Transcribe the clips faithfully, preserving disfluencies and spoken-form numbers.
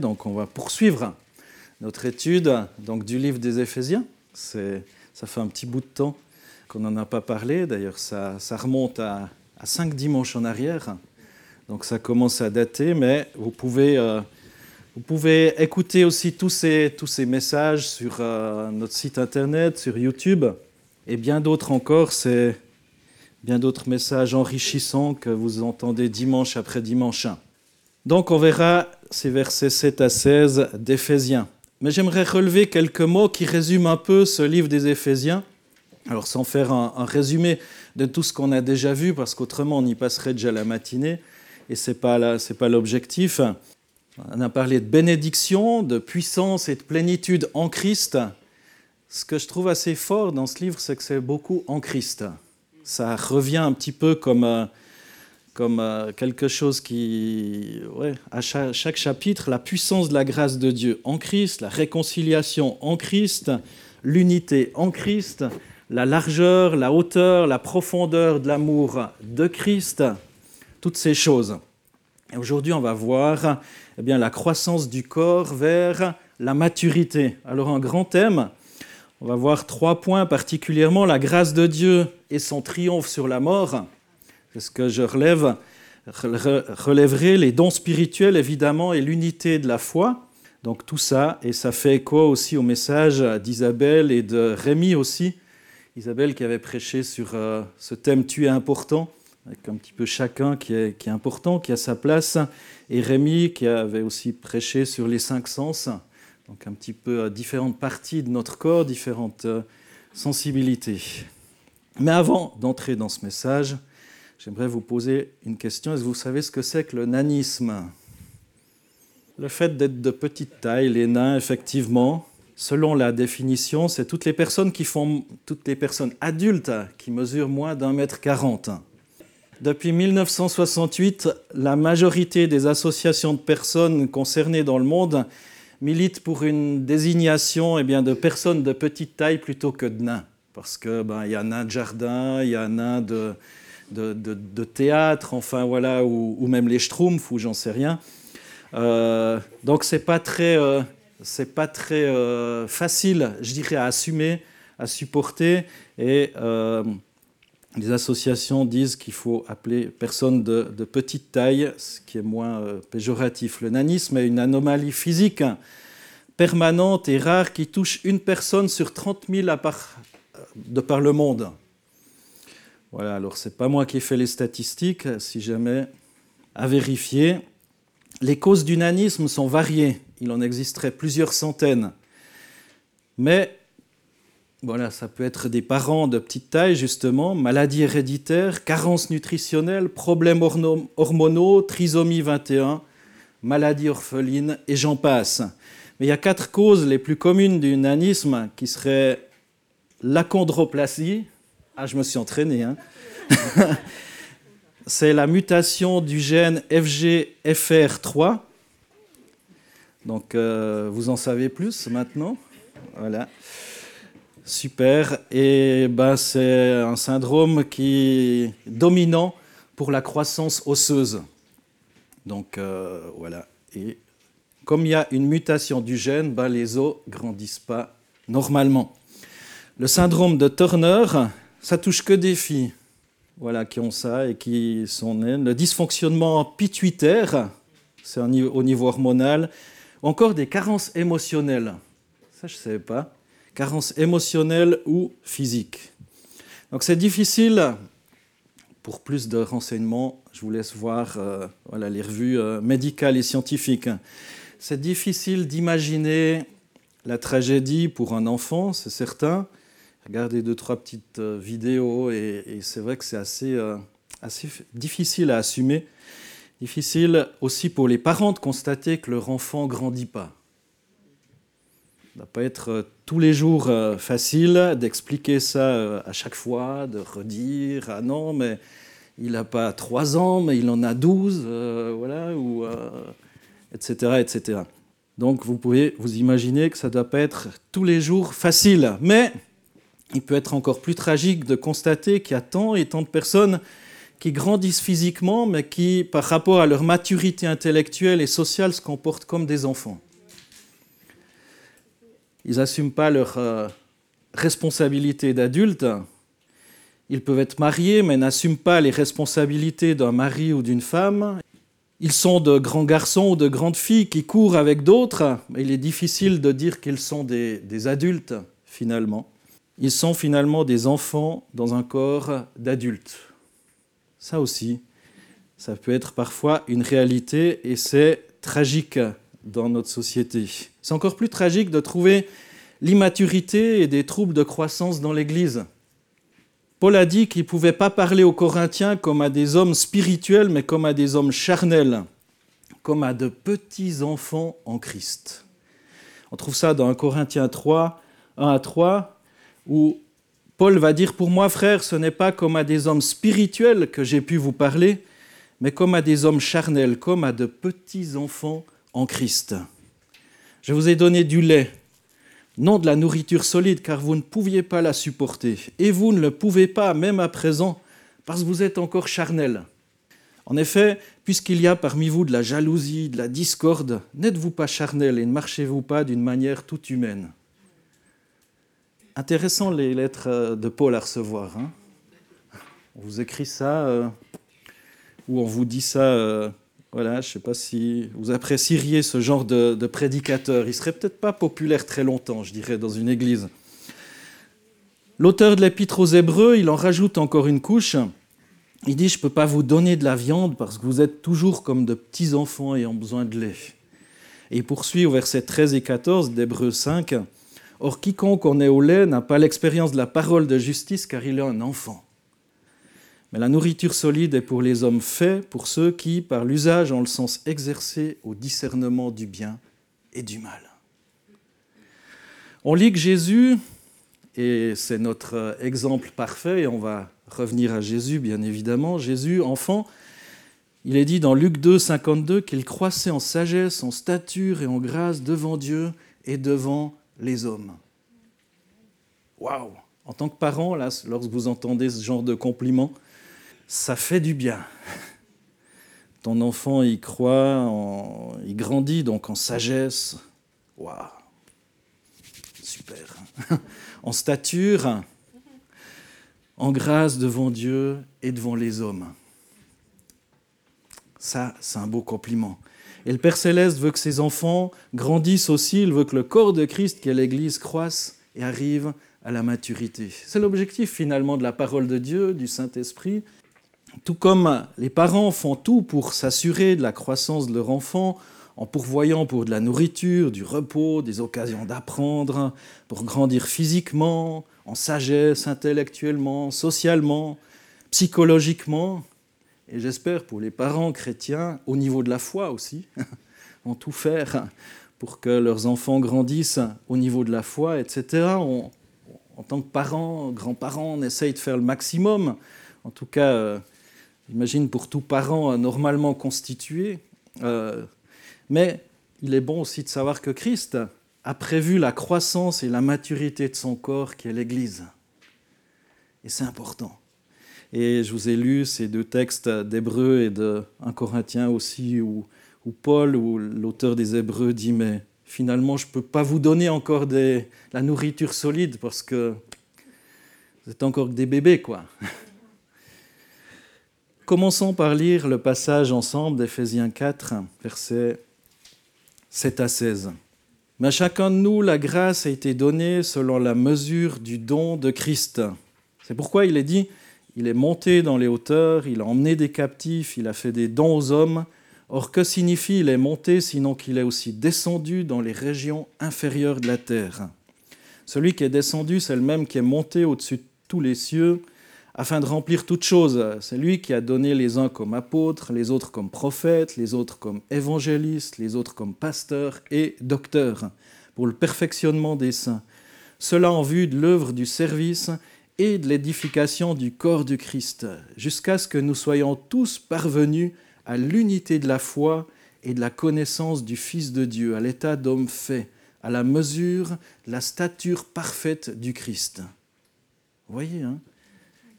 Donc on va poursuivre notre étude donc, du livre des Éphésiens. C'est, ça fait un petit bout de temps qu'on n'en a pas parlé. D'ailleurs, ça, ça remonte à, à cinq dimanches en arrière. Donc ça commence à dater, mais vous pouvez, euh, vous pouvez écouter aussi tous ces, tous ces messages sur euh, notre site internet, sur YouTube, et bien d'autres encore. C'est bien d'autres messages enrichissants que vous entendez dimanche après dimanche. Donc on verra ces versets sept à seize d'Éphésiens. Mais j'aimerais relever quelques mots qui résument un peu ce livre des Éphésiens. Alors sans faire un, un résumé de tout ce qu'on a déjà vu, parce qu'autrement on y passerait déjà la matinée, et ce n'est pas, là, c'est pas l'objectif. On a parlé de bénédiction, de puissance et de plénitude en Christ. Ce que je trouve assez fort dans ce livre, c'est que c'est beaucoup en Christ. Ça revient un petit peu comme... Euh, comme euh, quelque chose qui, ouais, à chaque, chaque chapitre, la puissance de la grâce de Dieu en Christ, la réconciliation en Christ, l'unité en Christ, la largeur, la hauteur, la profondeur de l'amour de Christ, toutes ces choses. Et aujourd'hui, on va voir eh bien, la croissance du corps vers la maturité. Alors, un grand thème, on va voir trois points particulièrement, la grâce de Dieu et son triomphe sur la mort. C'est ce que je relève, relèverai les dons spirituels, évidemment, et l'unité de la foi. Donc tout ça, et ça fait écho aussi au message d'Isabelle et de Rémi aussi. Isabelle qui avait prêché sur euh, ce thème « Tu es important », avec un petit peu chacun qui est, qui est important, qui a sa place. Et Rémi qui avait aussi prêché sur les cinq sens, donc un petit peu euh, différentes parties de notre corps, différentes euh, sensibilités. Mais avant d'entrer dans ce message, j'aimerais vous poser une question. Est-ce que vous savez ce que c'est que le nanisme ? Le fait d'être de petite taille, les nains, effectivement, selon la définition, c'est toutes les personnes qui font, toutes les personnes adultes qui mesurent moins d'un mètre quarante. Depuis mille neuf cent soixante-huit, la majorité des associations de personnes concernées dans le monde militent pour une désignation eh bien, de personnes de petite taille plutôt que de nains. Parce qu'il ben, y a nains de jardin, il y a nains de... De, de, de théâtre, enfin voilà, ou, ou même les schtroumpfs, ou j'en sais rien. Euh, donc c'est pas très, euh, c'est pas très euh, facile, je dirais, à assumer, à supporter. Et euh, les associations disent qu'il faut appeler personne de, de petite taille, ce qui est moins euh, péjoratif. Le nanisme est une anomalie physique permanente et rare qui touche une personne sur trente mille à part, de par le monde. Voilà, alors c'est pas moi qui ai fait les statistiques, si jamais à vérifier. Les causes du nanisme sont variées, il en existerait plusieurs centaines. Mais voilà, ça peut être des parents de petite taille, justement, maladies héréditaires, carences nutritionnelles, problèmes hormonaux, trisomie vingt et un, maladies orphelines, et j'en passe. Mais il y a quatre causes les plus communes du nanisme qui seraient l'achondroplasie. Ah, je me suis entraîné, hein. C'est la mutation du gène F G F R trois. Donc, euh, vous en savez plus maintenant. Voilà. Super. Et ben, c'est un syndrome qui est dominant pour la croissance osseuse. Donc, euh, voilà. Et comme il y a une mutation du gène, ben, les os ne grandissent pas normalement. Le syndrome de Turner, ça touche que des filles, voilà, qui ont ça et qui sont nées. Le dysfonctionnement pituitaire, c'est au niveau hormonal. Encore des carences émotionnelles. Ça, je ne savais pas. Carences émotionnelles ou physiques. Donc, c'est difficile. Pour plus de renseignements, je vous laisse voir euh, voilà, les revues euh, médicales et scientifiques. C'est difficile d'imaginer la tragédie pour un enfant, c'est certain. Regardez deux, trois petites euh, vidéos et, et c'est vrai que c'est assez, euh, assez difficile à assumer. Difficile aussi pour les parents de constater que leur enfant ne grandit pas. Ça ne va pas être euh, tous les jours euh, facile d'expliquer ça euh, à chaque fois, de redire « Ah non, mais il n'a pas trois ans, mais il en a douze, euh, voilà, ou, euh, et cetera, et cetera. Donc vous pouvez vous imaginer que ça ne doit pas être tous les jours facile. Mais il peut être encore plus tragique de constater qu'il y a tant et tant de personnes qui grandissent physiquement, mais qui, par rapport à leur maturité intellectuelle et sociale, se comportent comme des enfants. Ils n'assument pas leurs euh, responsabilités d'adultes. Ils peuvent être mariés, mais n'assument pas les responsabilités d'un mari ou d'une femme. Ils sont de grands garçons ou de grandes filles qui courent avec d'autres, mais il est difficile de dire qu'ils sont des, des adultes, finalement. Ils sont finalement des enfants dans un corps d'adultes. Ça aussi, ça peut être parfois une réalité et c'est tragique dans notre société. C'est encore plus tragique de trouver l'immaturité et des troubles de croissance dans l'Église. Paul a dit qu'il ne pouvait pas parler aux Corinthiens comme à des hommes spirituels, mais comme à des hommes charnels, comme à de petits enfants en Christ. On trouve ça dans un Corinthiens trois, un à trois, où Paul va dire « Pour moi, frères, ce n'est pas comme à des hommes spirituels que j'ai pu vous parler, mais comme à des hommes charnels, comme à de petits enfants en Christ. Je vous ai donné du lait, non de la nourriture solide, car vous ne pouviez pas la supporter. Et vous ne le pouvez pas, même à présent, parce que vous êtes encore charnel. En effet, puisqu'il y a parmi vous de la jalousie, de la discorde, n'êtes-vous pas charnel et ne marchez-vous pas d'une manière toute humaine ?» Intéressant les lettres de Paul à recevoir. Hein. On vous écrit ça, euh, ou on vous dit ça... Euh, Voilà, je ne sais pas si vous apprécieriez ce genre de, de prédicateur. Il ne serait peut-être pas populaire très longtemps, je dirais, dans une église. L'auteur de l'Épître aux Hébreux, il en rajoute encore une couche. Il dit « Je ne peux pas vous donner de la viande parce que vous êtes toujours comme de petits enfants ayant besoin de lait. » Et il poursuit au verset treize et quatorze d'Hébreux cinq. « Or, quiconque en est au lait n'a pas l'expérience de la parole de justice car il est un enfant. Mais la nourriture solide est pour les hommes faits, pour ceux qui, par l'usage, ont le sens exercé au discernement du bien et du mal. » On lit que Jésus, et c'est notre exemple parfait, et on va revenir à Jésus bien évidemment, Jésus, enfant, il est dit dans Luc deux, cinquante-deux qu'il croissait en sagesse, en stature et en grâce devant Dieu et devant les hommes. Waouh! En tant que parent, là, lorsque vous entendez ce genre de compliments, ça fait du bien. Ton enfant, il croit, en... il grandit donc en sagesse. Waouh, super. En stature, en grâce devant Dieu et devant les hommes. Ça, c'est un beau compliment. Et le Père Céleste veut que ses enfants grandissent aussi. Il veut que le corps de Christ, qui est l'Église, croisse et arrive à la maturité. C'est l'objectif finalement de la parole de Dieu, du Saint-Esprit. Tout comme les parents font tout pour s'assurer de la croissance de leur enfant, en pourvoyant pour de la nourriture, du repos, des occasions d'apprendre, pour grandir physiquement, en sagesse, intellectuellement, socialement, psychologiquement, et j'espère pour les parents chrétiens, au niveau de la foi aussi, vont tout faire pour que leurs enfants grandissent au niveau de la foi, et cetera. On, en tant que parents, grands-parents, on essaye de faire le maximum, en tout cas... Euh, J'imagine pour tout parent normalement constitué. Euh, mais il est bon aussi de savoir que Christ a prévu la croissance et la maturité de son corps qui est l'Église. Et c'est important. Et je vous ai lu ces deux textes d'Hébreux et de un Corinthiens aussi, où, où Paul, où l'auteur des Hébreux dit « Mais finalement, je ne peux pas vous donner encore des, la nourriture solide parce que vous êtes encore que des bébés, quoi. » Commençons par lire le passage ensemble d'Éphésiens quatre, versets sept à seize. « Mais à chacun de nous, la grâce a été donnée selon la mesure du don de Christ. » C'est pourquoi il est dit, il est monté dans les hauteurs, il a emmené des captifs, il a fait des dons aux hommes. Or, que signifie il est monté, sinon qu'il est aussi descendu dans les régions inférieures de la terre? Celui qui est descendu, c'est le même qui est monté au-dessus de tous les cieux, afin de remplir toutes choses. C'est lui qui a donné les uns comme apôtres, les autres comme prophètes, les autres comme évangélistes, les autres comme pasteurs et docteurs, pour le perfectionnement des saints. Cela en vue de l'œuvre du service et de l'édification du corps du Christ, jusqu'à ce que nous soyons tous parvenus à l'unité de la foi et de la connaissance du Fils de Dieu, à l'état d'homme fait, à la mesure de la stature parfaite du Christ. Vous voyez, hein ?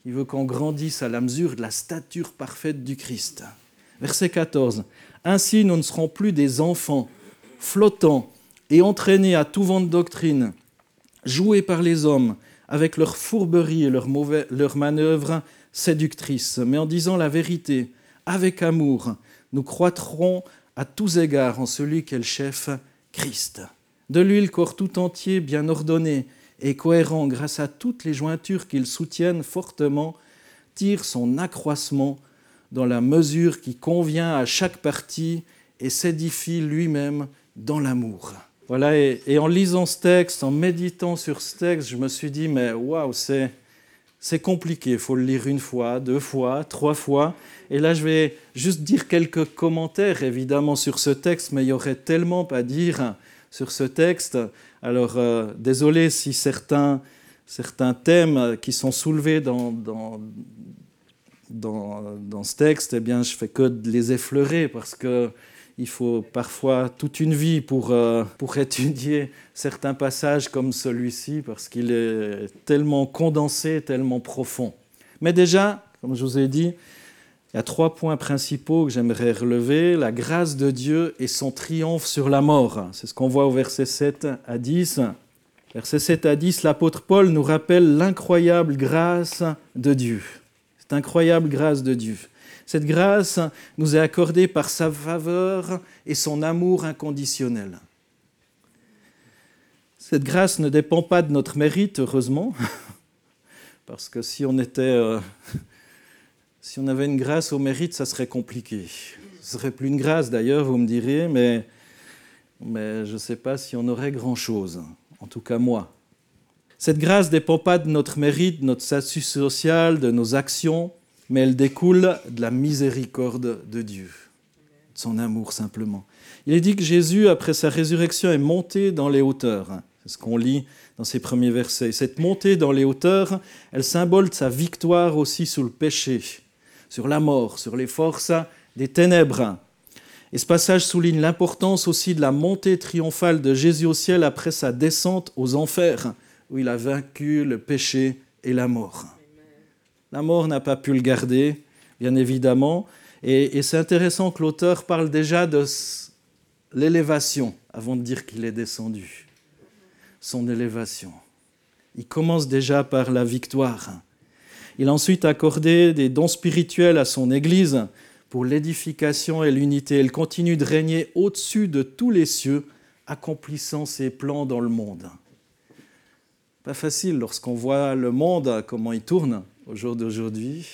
Il veut qu'on grandisse à la mesure de la stature parfaite du Christ. Verset quatorze. « Ainsi, nous ne serons plus des enfants, flottants et entraînés à tout vent de doctrine, joués par les hommes, avec leurs fourberies et leurs, mauvais, leurs manœuvres séductrices, mais en disant la vérité, avec amour, nous croîtrons à tous égards en celui qu'est le chef, Christ. De lui, le corps tout entier, bien ordonné et cohérent, grâce à toutes les jointures qu'il soutienne fortement, tire son accroissement dans la mesure qui convient à chaque partie et s'édifie lui-même dans l'amour. » Voilà, et, et en lisant ce texte, en méditant sur ce texte, je me suis dit, mais waouh, c'est, c'est compliqué, il faut le lire une fois, deux fois, trois fois. Et là, je vais juste dire quelques commentaires, évidemment, sur ce texte, mais il y aurait tellement à dire sur ce texte. Alors, euh, désolé si certains, certains thèmes qui sont soulevés dans, dans, dans, dans ce texte, eh bien, je fais que de les effleurer, parce que il faut parfois toute une vie pour, euh, pour étudier certains passages comme celui-ci, parce qu'il est tellement condensé, tellement profond. Mais déjà, comme je vous ai dit, il y a trois points principaux que j'aimerais relever. La grâce de Dieu et son triomphe sur la mort. C'est ce qu'on voit au verset sept à dix. Verset sept à dix, l'apôtre Paul nous rappelle l'incroyable grâce de Dieu. Cette incroyable grâce de Dieu. Cette grâce nous est accordée par sa faveur et son amour inconditionnel. Cette grâce ne dépend pas de notre mérite, heureusement, parce que si on était, euh, si on avait une grâce au mérite, ça serait compliqué. Ce serait plus une grâce d'ailleurs, vous me direz, mais, mais je ne sais pas si on aurait grand-chose, en tout cas moi. Cette grâce ne dépend pas de notre mérite, de notre statut social, de nos actions, mais elle découle de la miséricorde de Dieu, de son amour simplement. Il est dit que Jésus, après sa résurrection, est monté dans les hauteurs. C'est ce qu'on lit dans ces premiers versets. Cette montée dans les hauteurs, elle symbole de sa victoire aussi sur le péché, sur la mort, sur les forces des ténèbres. Et ce passage souligne l'importance aussi de la montée triomphale de Jésus au ciel après sa descente aux enfers, où il a vaincu le péché et la mort. La mort n'a pas pu le garder, bien évidemment. Et, et c'est intéressant que l'auteur parle déjà de l'élévation, avant de dire qu'il est descendu. Son élévation. Il commence déjà par la victoire. Il a ensuite accordé des dons spirituels à son Église pour l'édification et l'unité. Elle continue de régner au-dessus de tous les cieux, accomplissant ses plans dans le monde. Pas facile lorsqu'on voit le monde, comment il tourne au jour d'aujourd'hui.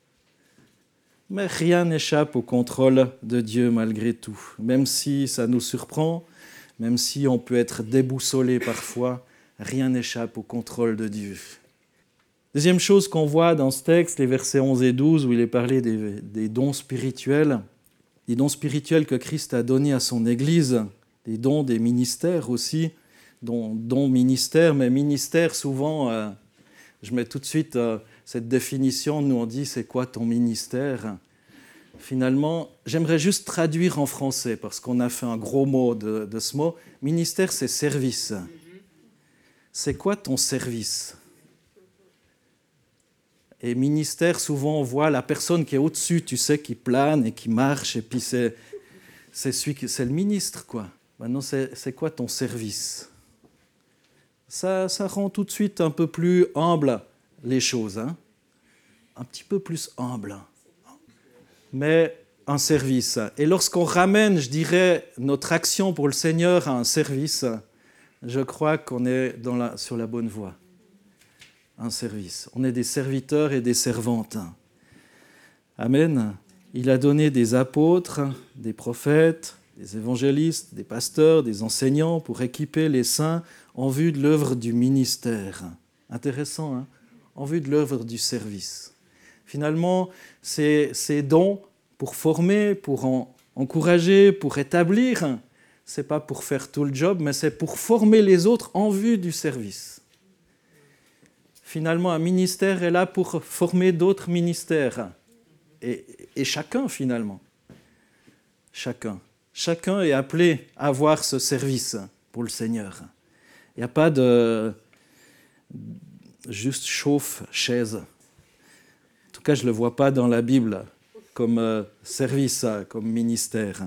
Mais rien n'échappe au contrôle de Dieu malgré tout. Même si ça nous surprend, même si on peut être déboussolé parfois, rien n'échappe au contrôle de Dieu. Deuxième chose qu'on voit dans ce texte, les versets onze et douze, où il est parlé des, des dons spirituels, des dons spirituels que Christ a donnés à son Église, des dons des ministères aussi, dont, dont ministère, mais ministère souvent, euh, je mets tout de suite euh, cette définition, nous on dit c'est quoi ton ministère ? Finalement, j'aimerais juste traduire en français, parce qu'on a fait un gros mot de, de ce mot. Ministère, c'est service. C'est quoi ton service ? Et ministère, souvent on voit la personne qui est au-dessus, tu sais, qui plane et qui marche, et puis c'est, c'est, celui qui, c'est le ministre, quoi. Maintenant, c'est, c'est quoi ton service ? Ça, ça rend tout de suite un peu plus humble les choses, hein ? Un petit peu plus humble, mais un service. Et lorsqu'on ramène, je dirais, notre action pour le Seigneur à un service, je crois qu'on est dans la, sur la bonne voie. Un service. On est des serviteurs et des servantes. Amen. Il a donné des apôtres, des prophètes, des évangélistes, des pasteurs, des enseignants pour équiper les saints en vue de l'œuvre du ministère. Intéressant, hein ? En vue de l'œuvre du service. Finalement, ces, ces dons pour former, pour en, encourager, pour établir, ce n'est pas pour faire tout le job, mais c'est pour former les autres en vue du service. Finalement, un ministère est là pour former d'autres ministères. Et, et chacun, finalement. Chacun. Chacun est appelé à avoir ce service pour le Seigneur. Il n'y a pas de juste chauffe-chaise. tout cas, je ne le vois pas dans la Bible comme euh, service, comme ministère.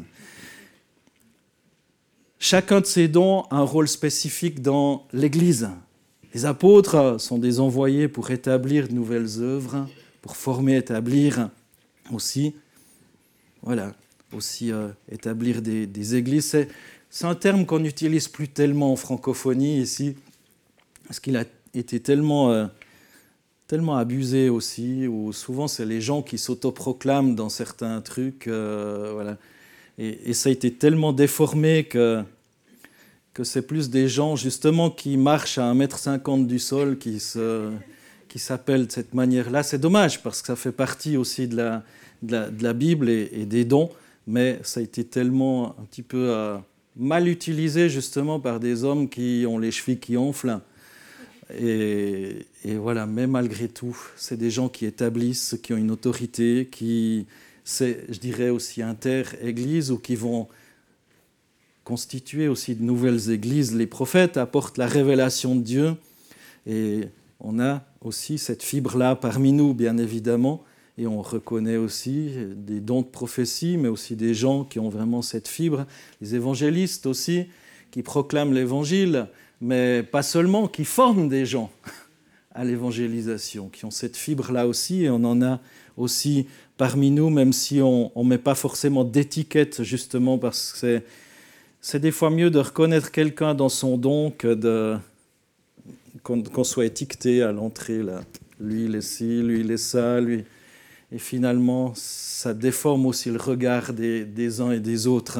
Chacun de ces dons a un rôle spécifique dans l'Église. Les apôtres sont des envoyés pour établir de nouvelles œuvres, pour former, établir aussi, voilà, aussi euh, établir des, des églises. C'est, c'est un terme qu'on n'utilise plus tellement en francophonie ici, parce qu'il a été tellement, euh, tellement abusé aussi, où souvent c'est les gens qui s'autoproclament dans certains trucs, euh, voilà. Et, et ça a été tellement déformé que, que c'est plus des gens justement qui marchent à un mètre cinquante du sol, qui, se, qui s'appellent de cette manière-là. C'est dommage parce que ça fait partie aussi de la, de la, de la Bible et, et des dons, mais ça a été tellement un petit peu euh, mal utilisé justement par des hommes qui ont les chevilles qui enflent. Et, et voilà, mais malgré tout, c'est des gens qui établissent, qui ont une autorité, qui... c'est, je dirais aussi, inter-églises ou qui vont constituer aussi de nouvelles églises. Les prophètes apportent la révélation de Dieu et on a aussi cette fibre-là parmi nous, bien évidemment, et on reconnaît aussi des dons de prophétie, mais aussi des gens qui ont vraiment cette fibre. Les évangélistes aussi, qui proclament l'évangile, mais pas seulement, qui forment des gens à l'évangélisation, qui ont cette fibre-là aussi, et on en a aussi parmi nous, même si on ne met pas forcément d'étiquette, justement, parce que c'est, c'est des fois mieux de reconnaître quelqu'un dans son don que de, qu'on, qu'on soit étiqueté à l'entrée, là. Lui, il est ci, lui, il est ça, lui. Et finalement, ça déforme aussi le regard des, des uns et des autres.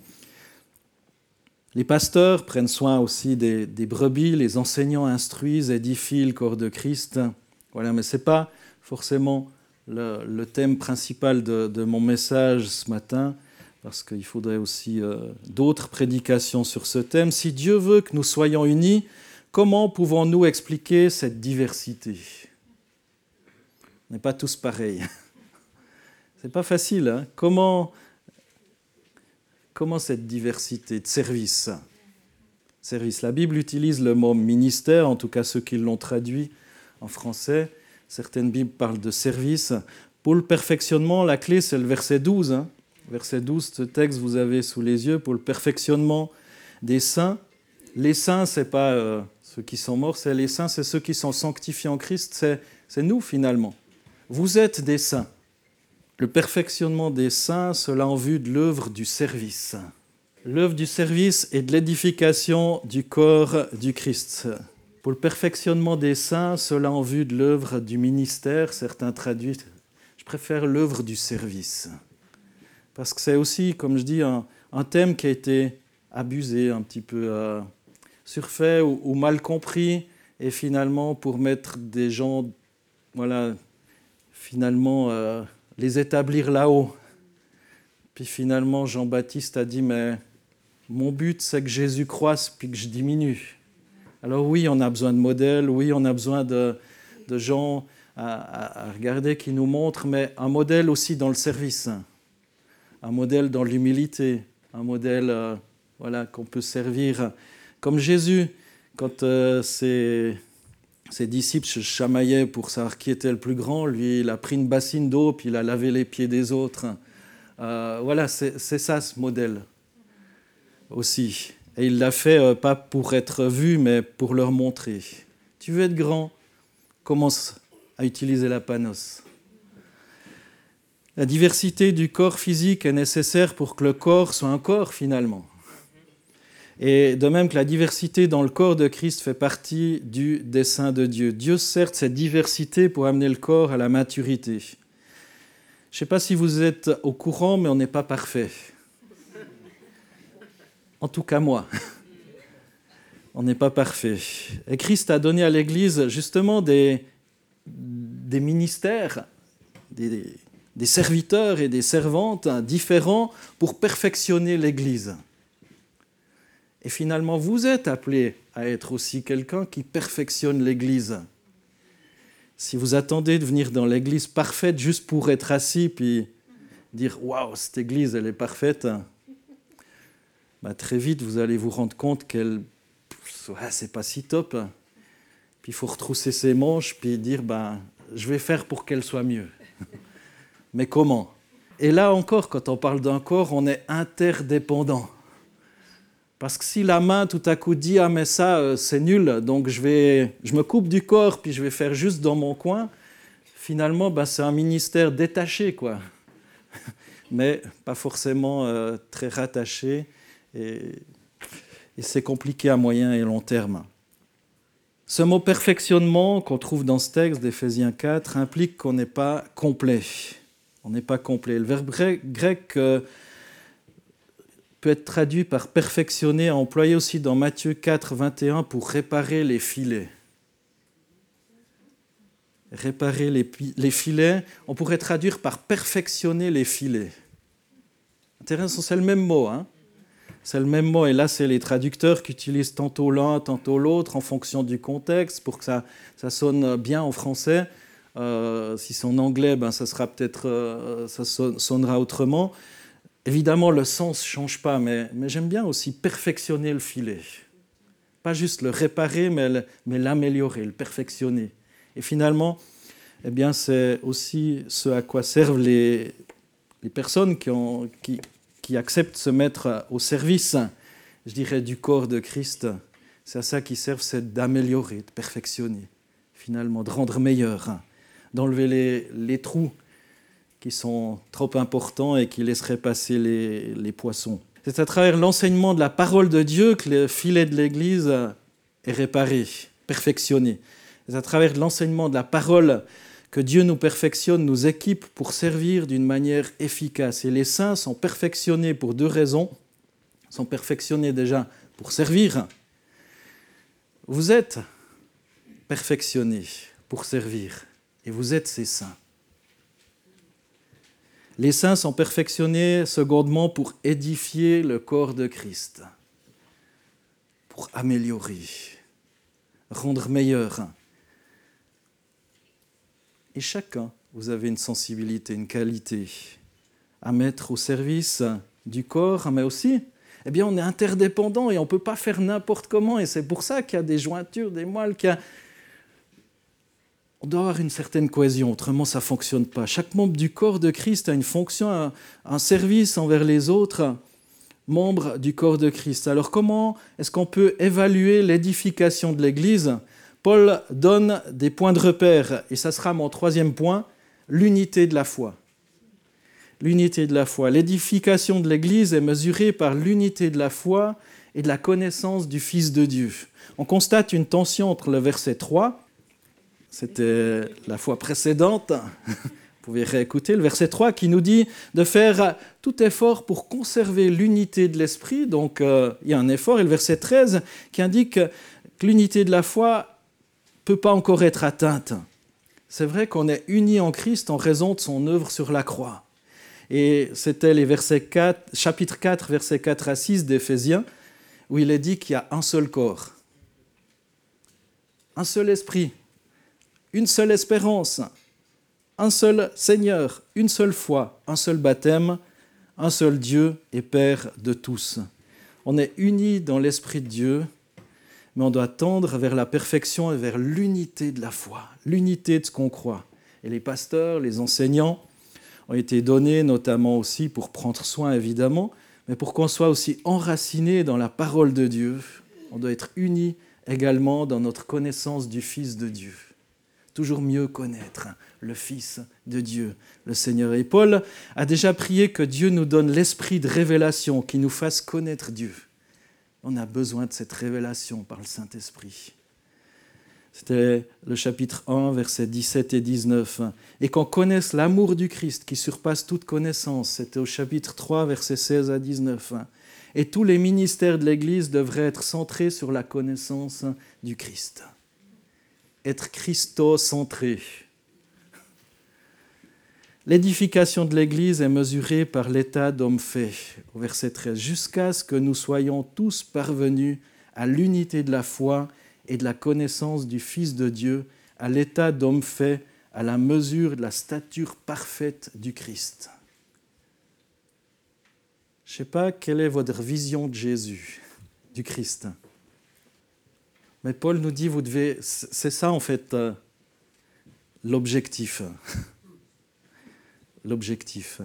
Les pasteurs prennent soin aussi des, des brebis, les enseignants instruisent, édifient le corps de Christ. Voilà, mais ce n'est pas forcément le, le thème principal de, de mon message ce matin, parce qu'il faudrait aussi euh, d'autres prédications sur ce thème. Si Dieu veut que nous soyons unis, comment pouvons-nous expliquer cette diversité ? On n'est pas tous pareils. C'est pas facile, hein ? Comment... Comment cette diversité de services ? Service. La Bible utilise le mot ministère, en tout cas ceux qui l'ont traduit en français. Certaines Bibles parlent de service. Pour le perfectionnement, la clé, c'est le verset douze. Hein. Verset douze, ce texte, vous avez sous les yeux. Pour le perfectionnement des saints. Les saints, ce n'est pas euh, ceux qui sont morts, c'est les saints, c'est ceux qui sont sanctifiés en Christ. C'est, c'est nous, finalement. Vous êtes des saints. Le perfectionnement des saints, cela en vue de l'œuvre du service. L'œuvre du service et de l'édification du corps du Christ. Pour le perfectionnement des saints, cela en vue de l'œuvre du ministère, certains traduisent. Je préfère l'œuvre du service. Parce que c'est aussi, comme je dis, un, un thème qui a été abusé, un petit peu euh, surfait ou, ou mal compris, et finalement pour mettre des gens, voilà, finalement... Euh, les établir là-haut. Puis finalement, Jean-Baptiste a dit, mais mon but, c'est que Jésus croisse puis que je diminue. Alors oui, on a besoin de modèles, oui, on a besoin de, de gens à, à, à regarder qui nous montrent, mais un modèle aussi dans le service, un modèle dans l'humilité, un modèle euh, voilà, qu'on peut servir. Comme Jésus, quand euh, c'est... Ses disciples se chamaillaient pour savoir qui était le plus grand. Lui, il a pris une bassine d'eau, puis il a lavé les pieds des autres. Euh, voilà, c'est, c'est ça ce modèle aussi. Et il l'a fait euh, pas pour être vu, mais pour leur montrer. Tu veux être grand ? Commence à utiliser la panos. La diversité du corps physique est nécessaire pour que le corps soit un corps finalement. Et de même que la diversité dans le corps de Christ fait partie du dessein de Dieu. Dieu sert de cette diversité pour amener le corps à la maturité. Je ne sais pas si vous êtes au courant, mais on n'est pas parfait. En tout cas, moi. On n'est pas parfait. Et Christ a donné à l'Église justement des, des ministères, des, des serviteurs et des servantes différents pour perfectionner l'Église. Et finalement, vous êtes appelés à être aussi quelqu'un qui perfectionne l'Église. Si vous attendez de venir dans l'Église parfaite juste pour être assis puis dire « Waouh, cette Église, elle est parfaite », bah, très vite, vous allez vous rendre compte qu'elle, ouais, c'est pas si top. Puis il faut retrousser ses manches puis dire bah, « Je vais faire pour qu'elle soit mieux ». Mais comment ? Et là encore, quand on parle d'un corps, on est interdépendant. Parce que si la main tout à coup dit « Ah mais ça, euh, c'est nul, donc je, vais, je me coupe du corps, puis je vais faire juste dans mon coin », finalement, ben, c'est un ministère détaché, quoi. Mais pas forcément euh, très rattaché. Et, et c'est compliqué à moyen et long terme. Ce mot « perfectionnement » qu'on trouve dans ce texte d'Éphésiens quatre implique qu'on n'est pas complet. On n'est pas complet. Le verbe grec euh, peut être traduit par perfectionner, employé aussi dans Matthieu quatre, vingt et un pour réparer les filets. Réparer les, les filets, on pourrait traduire par perfectionner les filets. Intéressant, c'est le même mot. Hein, c'est le même mot, et là, c'est les traducteurs qui utilisent tantôt l'un, tantôt l'autre, en fonction du contexte, pour que ça, ça sonne bien en français. Euh, si c'est en anglais, ben, ça sera peut-être, euh, ça sonnera autrement. Évidemment, le sens ne change pas, mais, mais j'aime bien aussi perfectionner le filet. Pas juste le réparer, mais, le, mais l'améliorer, le perfectionner. Et finalement, eh bien, c'est aussi ce à quoi servent les, les personnes qui, ont, qui, qui acceptent de se mettre au service, je dirais, du corps de Christ. C'est à ça qu'ils servent, c'est d'améliorer, de perfectionner, finalement, de rendre meilleur, d'enlever les, les trous qui sont trop importants et qui laisseraient passer les, les poissons. C'est à travers l'enseignement de la parole de Dieu que le filet de l'Église est réparé, perfectionné. C'est à travers l'enseignement de la parole que Dieu nous perfectionne, nous équipe pour servir d'une manière efficace. Et les saints sont perfectionnés pour deux raisons. Ils sont perfectionnés déjà pour servir. Vous êtes perfectionnés pour servir et vous êtes ces saints. Les saints sont perfectionnés secondement pour édifier le corps de Christ, pour améliorer, rendre meilleur. Et chacun, vous avez une sensibilité, une qualité à mettre au service du corps, mais aussi, eh bien, on est interdépendants et on ne peut pas faire n'importe comment. Et c'est pour ça qu'il y a des jointures, des moelles, qu'il y a... On doit avoir une certaine cohésion, autrement ça ne fonctionne pas. Chaque membre du corps de Christ a une fonction, un, un service envers les autres membres du corps de Christ. Alors comment est-ce qu'on peut évaluer l'édification de l'Église ? Paul donne des points de repère, et ça sera mon troisième point, l'unité de la foi. L'unité de la foi. L'édification de l'Église est mesurée par l'unité de la foi et de la connaissance du Fils de Dieu. On constate une tension entre le verset trois, c'était la fois précédente, vous pouvez réécouter, le verset trois qui nous dit de faire tout effort pour conserver l'unité de l'esprit, donc euh, il y a un effort, et le verset treize qui indique que l'unité de la foi ne peut pas encore être atteinte. C'est vrai qu'on est unis en Christ en raison de son œuvre sur la croix. Et c'était les versets quatre, chapitre quatre, versets quatre à six d'Éphésiens, où il est dit qu'il y a un seul corps, un seul esprit, une seule espérance, un seul Seigneur, une seule foi, un seul baptême, un seul Dieu et Père de tous. On est unis dans l'Esprit de Dieu, mais on doit tendre vers la perfection et vers l'unité de la foi, l'unité de ce qu'on croit. Et les pasteurs, les enseignants ont été donnés notamment aussi pour prendre soin, évidemment, mais pour qu'on soit aussi enracinés dans la parole de Dieu. On doit être unis également dans notre connaissance du Fils de Dieu. Toujours mieux connaître le Fils de Dieu, le Seigneur. Et Paul a déjà prié que Dieu nous donne l'esprit de révélation, qui nous fasse connaître Dieu. On a besoin de cette révélation par le Saint-Esprit. C'était le chapitre un, versets dix-sept et dix-neuf. Et qu'on connaisse l'amour du Christ qui surpasse toute connaissance. C'était au chapitre trois, versets seize à dix-neuf. Et tous les ministères de l'Église devraient être centrés sur la connaissance du Christ. Être christocentré. L'édification de l'Église est mesurée par l'état d'homme fait, au verset treize, jusqu'à ce que nous soyons tous parvenus à l'unité de la foi et de la connaissance du Fils de Dieu, à l'état d'homme fait, à la mesure de la stature parfaite du Christ. Je ne sais pas quelle est votre vision de Jésus, du Christ. Mais Paul nous dit, vous devez, c'est ça en fait euh, l'objectif. l'objectif.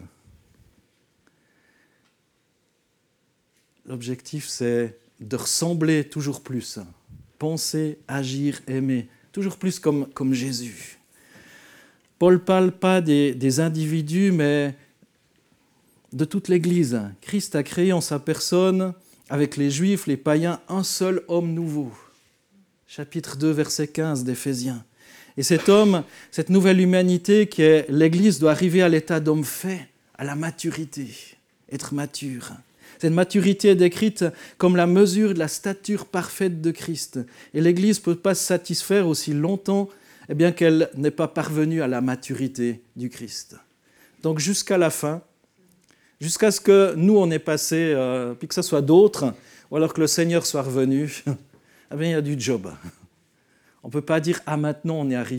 L'objectif, c'est de ressembler toujours plus. Penser, agir, aimer, toujours plus comme, comme Jésus. Paul ne parle pas des, des individus, mais de toute l'Église. Christ a créé en sa personne, avec les Juifs, les païens, un seul homme nouveau. Chapitre deux, verset quinze d'Éphésiens. Et cet homme, cette nouvelle humanité qui est l'Église, doit arriver à l'état d'homme fait, à la maturité, être mature. Cette maturité est décrite comme la mesure de la stature parfaite de Christ. Et l'Église ne peut pas se satisfaire aussi longtemps eh bien, qu'elle n'est pas parvenue à la maturité du Christ. Donc jusqu'à la fin, jusqu'à ce que nous, on ait passé, euh, puis que ce soit d'autres, ou alors que le Seigneur soit revenu, eh bien, il y a du job. On ne peut pas dire « Ah, maintenant, on est arrivé ».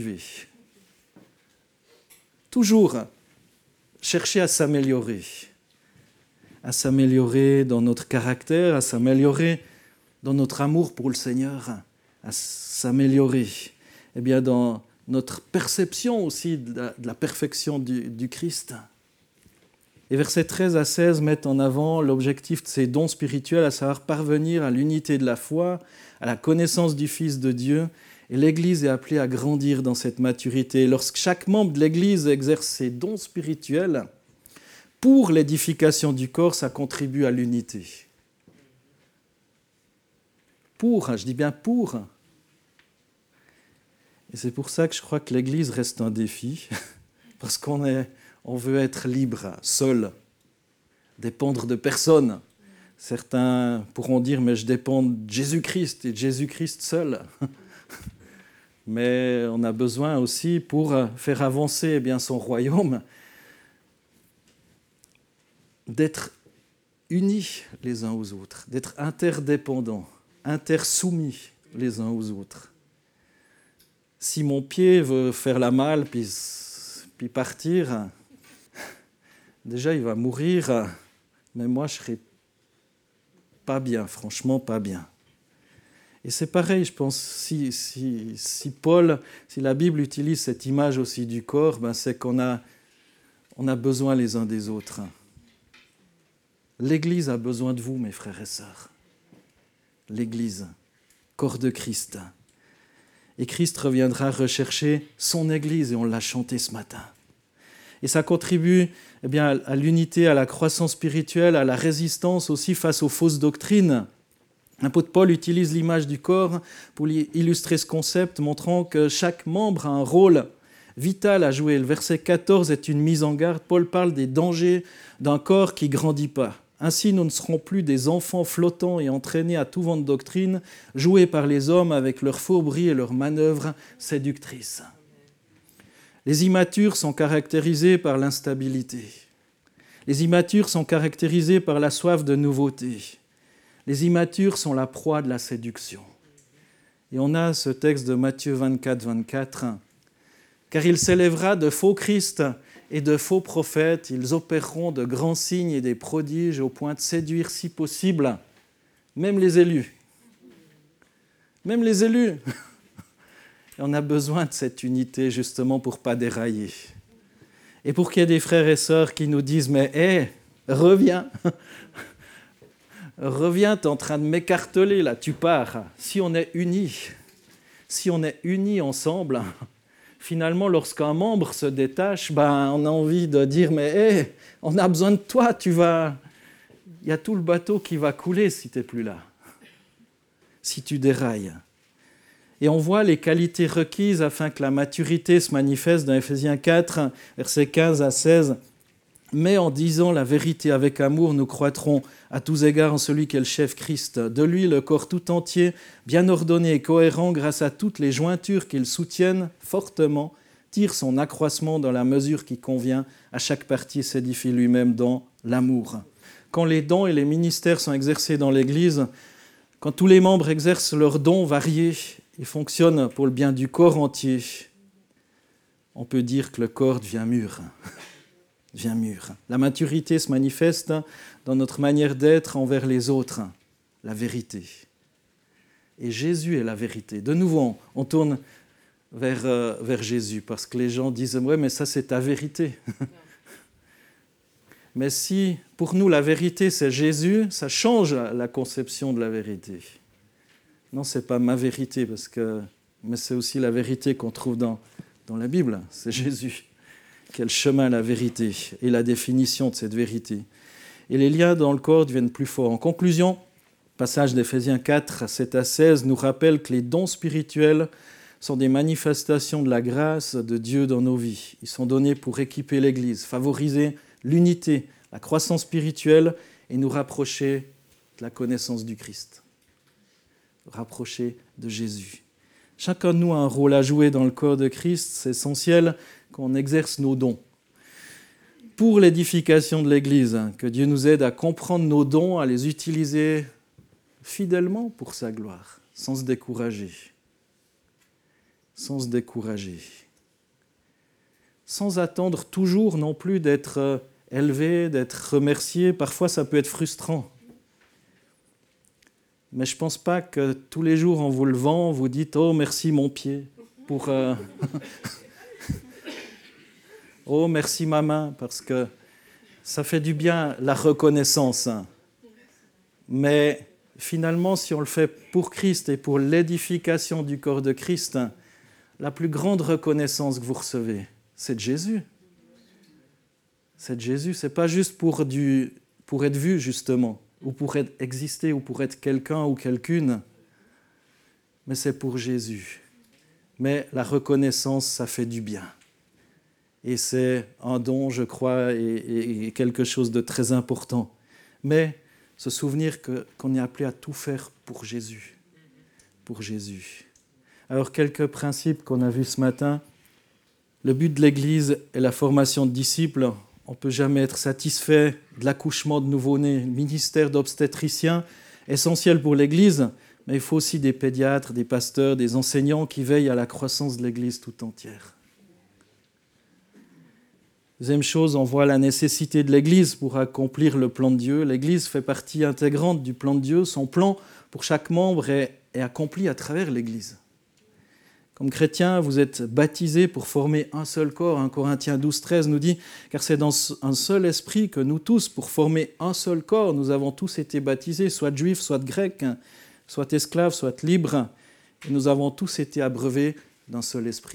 Toujours chercher à s'améliorer. À s'améliorer dans notre caractère, à s'améliorer dans notre amour pour le Seigneur, à s'améliorer eh bien, dans notre perception aussi de la, de la perfection du, du Christ. Et versets treize à seize mettent en avant l'objectif de ces dons spirituels, à savoir parvenir à l'unité de la foi, à la connaissance du Fils de Dieu. Et l'Église est appelée à grandir dans cette maturité. Lorsque chaque membre de l'Église exerce ses dons spirituels, pour l'édification du corps, ça contribue à l'unité. Pour, je dis bien pour. Et c'est pour ça que je crois que l'Église reste un défi, parce qu'on est, on veut être libre, seul, dépendre de personne. Certains pourront dire, mais je dépends de Jésus-Christ et de Jésus-Christ seul. Mais on a besoin aussi, pour faire avancer eh bien, son royaume, d'être unis les uns aux autres, d'être interdépendants, intersoumis les uns aux autres. Si mon pied veut faire la malle puis, puis partir, déjà il va mourir, mais moi je serai pas bien, franchement pas bien. Et c'est pareil, je pense, si, si, si Paul, si la Bible utilise cette image aussi du corps, ben c'est qu'on a, on a besoin les uns des autres. L'Église a besoin de vous, mes frères et sœurs. L'Église, corps de Christ. Et Christ reviendra rechercher son Église, et on l'a chanté ce matin. Et ça contribue eh bien, à l'unité, à la croissance spirituelle, à la résistance aussi face aux fausses doctrines. L'apôtre Paul utilise l'image du corps pour illustrer ce concept, montrant que chaque membre a un rôle vital à jouer. Le verset quatorze est une mise en garde. Paul parle des dangers d'un corps qui ne grandit pas. Ainsi, nous ne serons plus des enfants flottants et entraînés à tout vent de doctrine, joués par les hommes avec leurs fourberies et leurs manœuvres séductrices. Les immatures sont caractérisés par l'instabilité. Les immatures sont caractérisés par la soif de nouveauté. Les immatures sont la proie de la séduction. Et on a ce texte de Matthieu vingt-quatre, vingt-quatre. « Car il s'élèvera de faux Christ et de faux prophètes, ils opéreront de grands signes et des prodiges au point de séduire, si possible, même les élus. » Même les élus. Et on a besoin de cette unité justement pour ne pas dérailler. Et pour qu'il y ait des frères et sœurs qui nous disent « Mais hé, hey, reviens !» Reviens, tu es en train de m'écarteler, là, tu pars. Si on est unis, si on est unis ensemble, finalement, lorsqu'un membre se détache, ben, on a envie de dire, mais hey, on a besoin de toi, tu vas... Il y a tout le bateau qui va couler si tu n'es plus là, si tu dérailles. Et on voit les qualités requises afin que la maturité se manifeste dans Éphésiens quatre, versets quinze à seize. Mais en disant la vérité avec amour, nous croîtrons à tous égards en celui qui est le chef Christ. De lui, le corps tout entier, bien ordonné et cohérent, grâce à toutes les jointures qu'il soutienne fortement, tire son accroissement dans la mesure qui convient à chaque partie et s'édifie lui-même dans l'amour. Quand les dons et les ministères sont exercés dans l'Église, quand tous les membres exercent leurs dons variés et fonctionnent pour le bien du corps entier, on peut dire que le corps devient mûr. devient mûr. La maturité se manifeste dans notre manière d'être envers les autres, la vérité. Et Jésus est la vérité. De nouveau, on tourne vers, euh, vers Jésus, parce que les gens disent « Ouais, mais ça, c'est ta vérité. » Mais si pour nous la vérité c'est Jésus, ça change la conception de la vérité. Non, ce n'est pas ma vérité, parce que... mais c'est aussi la vérité qu'on trouve dans, dans la Bible, c'est Jésus. Quel chemin la vérité et la définition de cette vérité. Et les liens dans le corps deviennent plus forts. En conclusion, le passage d'Éphésiens quatre, sept à seize nous rappelle que les dons spirituels sont des manifestations de la grâce de Dieu dans nos vies. Ils sont donnés pour équiper l'Église, favoriser l'unité, la croissance spirituelle et nous rapprocher de la connaissance du Christ. Rapprocher de Jésus. Chacun de nous a un rôle à jouer dans le corps de Christ. C'est essentiel qu'on exerce nos dons. Pour l'édification de l'Église, que Dieu nous aide à comprendre nos dons, à les utiliser fidèlement pour sa gloire, sans se décourager. Sans se décourager. Sans attendre toujours non plus d'être élevé, d'être remercié. Parfois, ça peut être frustrant. Mais je ne pense pas que tous les jours, en vous levant, vous dites « Oh, merci mon pied pour... Euh... oh, merci ma main », parce que ça fait du bien la reconnaissance. Mais finalement, si on le fait pour Christ et pour l'édification du corps de Christ, la plus grande reconnaissance que vous recevez, c'est de Jésus. C'est de Jésus. Ce n'est pas juste pour, du... pour être vu, justement, ou pour être, exister, ou pour être quelqu'un ou quelqu'une, mais c'est pour Jésus. Mais la reconnaissance, ça fait du bien. Et c'est un don, je crois, et, et, et quelque chose de très important. Mais se souvenir que, qu'on est appelé à tout faire pour Jésus. Pour Jésus. Alors, quelques principes qu'on a vus ce matin. Le but de l'Église est la formation de disciples. On ne peut jamais être satisfait de l'accouchement de nouveau-nés. Le ministère d'obstétricien, essentiel pour l'Église, mais il faut aussi des pédiatres, des pasteurs, des enseignants qui veillent à la croissance de l'Église tout entière. Deuxième chose, on voit la nécessité de l'Église pour accomplir le plan de Dieu. L'Église fait partie intégrante du plan de Dieu. Son plan pour chaque membre est, est accompli à travers l'Église. Comme chrétiens, vous êtes baptisés pour former un seul corps. un Corinthiens douze, treize nous dit « Car c'est dans un seul esprit que nous tous, pour former un seul corps, nous avons tous été baptisés, soit juifs, soit grecs, soit esclaves, soit libres, et nous avons tous été abreuvés d'un seul esprit. »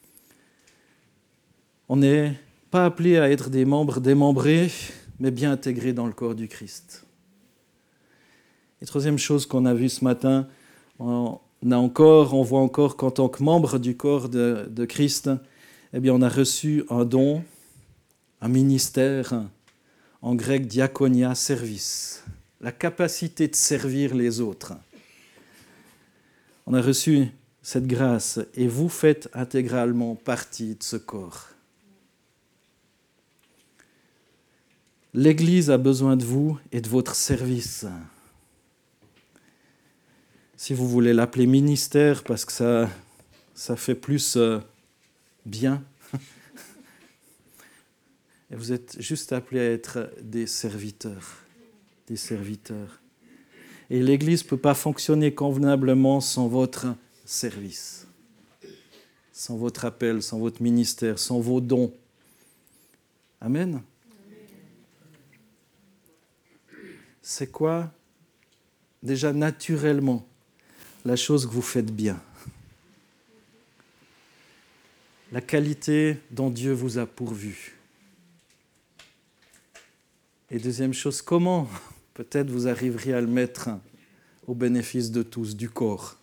On n'est pas appelés à être des membres démembrés, mais bien intégrés dans le corps du Christ. Et troisième chose qu'on a vue ce matin, on On, a encore, on voit encore qu'en tant que membre du corps de, de Christ, eh bien, on a reçu un don, un ministère, en grec diakonia, service, la capacité de servir les autres. On a reçu cette grâce et vous faites intégralement partie de ce corps. L'Église a besoin de vous et de votre service. Si vous voulez l'appeler ministère, parce que ça, ça fait plus euh, bien. Et vous êtes juste appelés à être des serviteurs. Des serviteurs. Et l'Église ne peut pas fonctionner convenablement sans votre service. Sans votre appel, sans votre ministère, sans vos dons. Amen. C'est quoi, déjà naturellement, la chose que vous faites bien. La qualité dont Dieu vous a pourvu. Et deuxième chose, comment peut-être vous arriveriez à le mettre au bénéfice de tous, du corps.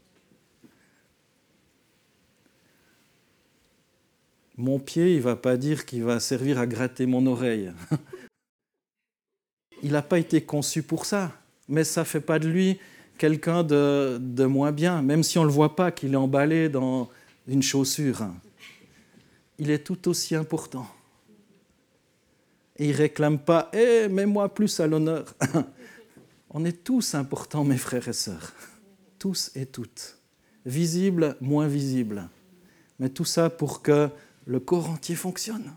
Mon pied, il ne va pas dire qu'il va servir à gratter mon oreille. Il n'a pas été conçu pour ça, mais ça ne fait pas de lui quelqu'un de, de moins bien, même si on ne le voit pas qu'il est emballé dans une chaussure. Il est tout aussi important. Et il ne réclame pas « Eh, mets-moi plus à l'honneur ». On est tous importants, mes frères et sœurs. Tous et toutes. Visibles, moins visibles. Mais tout ça pour que le corps entier fonctionne.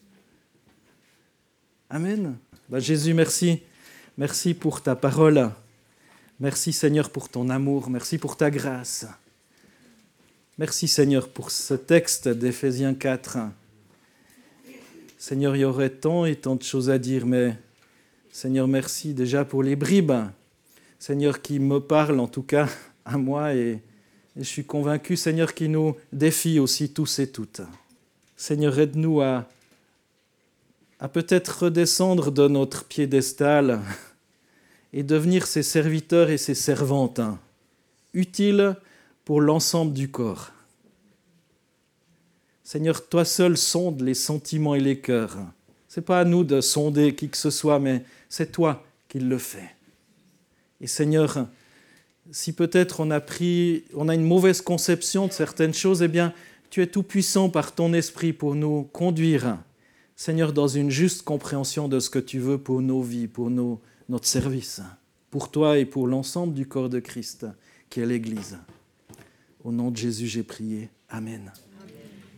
Amen. Ben Jésus, merci. Merci pour ta parole. Merci Seigneur pour ton amour, merci pour ta grâce. Merci Seigneur pour ce texte d'Éphésiens quatre. Seigneur, il y aurait tant et tant de choses à dire, mais Seigneur, merci déjà pour les bribes. Seigneur, qui me parlent en tout cas à moi et, et je suis convaincu, Seigneur, qui nous défie aussi tous et toutes. Seigneur, aide-nous à, à peut-être redescendre de notre piédestal et devenir ses serviteurs et ses servantes, hein, utiles pour l'ensemble du corps. Seigneur, toi seul sondes les sentiments et les cœurs. Ce n'est pas à nous de sonder qui que ce soit, mais c'est toi qui le fais. Et Seigneur, si peut-être on a pris, on a une mauvaise conception de certaines choses, eh bien, tu es tout puissant par ton esprit pour nous conduire, Seigneur, dans une juste compréhension de ce que tu veux pour nos vies, pour nos, notre service, pour toi et pour l'ensemble du corps de Christ, qui est l'Église. Au nom de Jésus, j'ai prié. Amen.